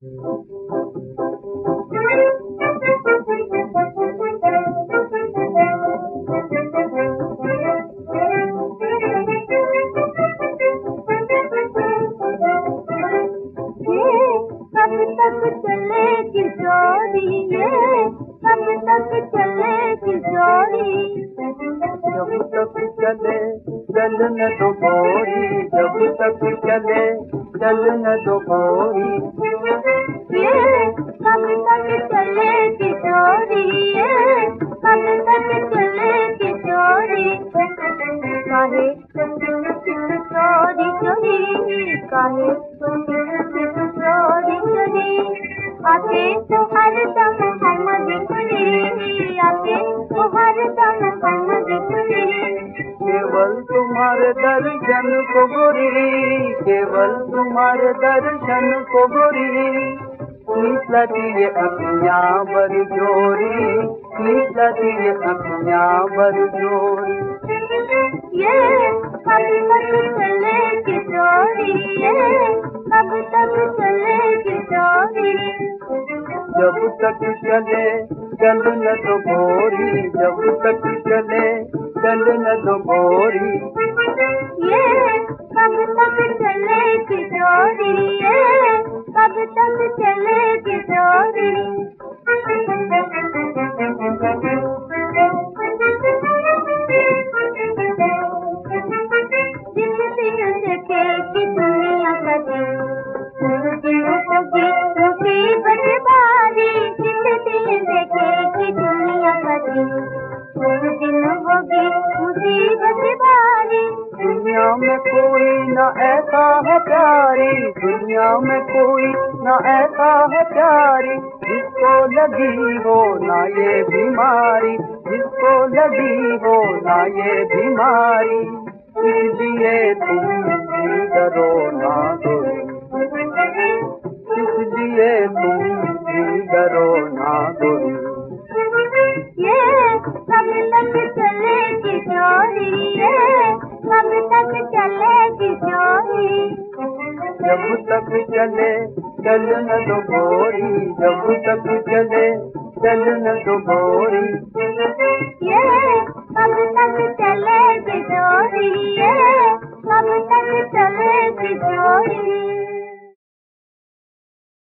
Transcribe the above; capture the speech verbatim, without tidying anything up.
कब तक चले किशोरी, ये कब तक चले किशोरी। जब तक चले चलन दो गोरी, जब तक चले चलन दो गोरी। ये कब तक चले किशोरी, ये कब तक चले किशोरी। काहे चोरी चोरी, काहे चोरी चोरी। आते तो हर दम हम दिखरी, आते तो हर दम हम दिखरी। केवल तुम्हारे दर्शन को गोरी, केवल तुम्हारे दर्शन को गोरी। निकलती ये अखियाँ बर जोरी, निकलती ये अखियाँ बर जोरी। ये कब तक चले किशोरी, ये कब तक चले किशोरी। जब तक चले चलन दो गोरी, जब तक चले चलन दो गोरी। ये कब तक चले किशोरी, ये कब तक चले किशोरी। जिस दिन देखे कि दुनिया का दिन, उस दिन होगी मुसीबत भारी। जिस दिन देखे कि दुनिया का दिन, उस दिन होगी मुसीबत भारी। दुनिया में कोई न ऐसा है प्यारी, दुनिया में कोई न ऐसा है प्यारी। जिसको लगी हो ना ये बीमारी, जिसको लगी हो ना ये बीमारी। इसलिए तुम भी डरो ना गोरी, इसलिए तुम भी डरो ना गोरी। ये कब तक चले किशोरी, ये कब तक चले किशोरी। जब तक चले चलन दो गोरी, जब तक चले चलन दो गोरी। ये कब तक चले किशोरी, ये कब तक चले किशोरी।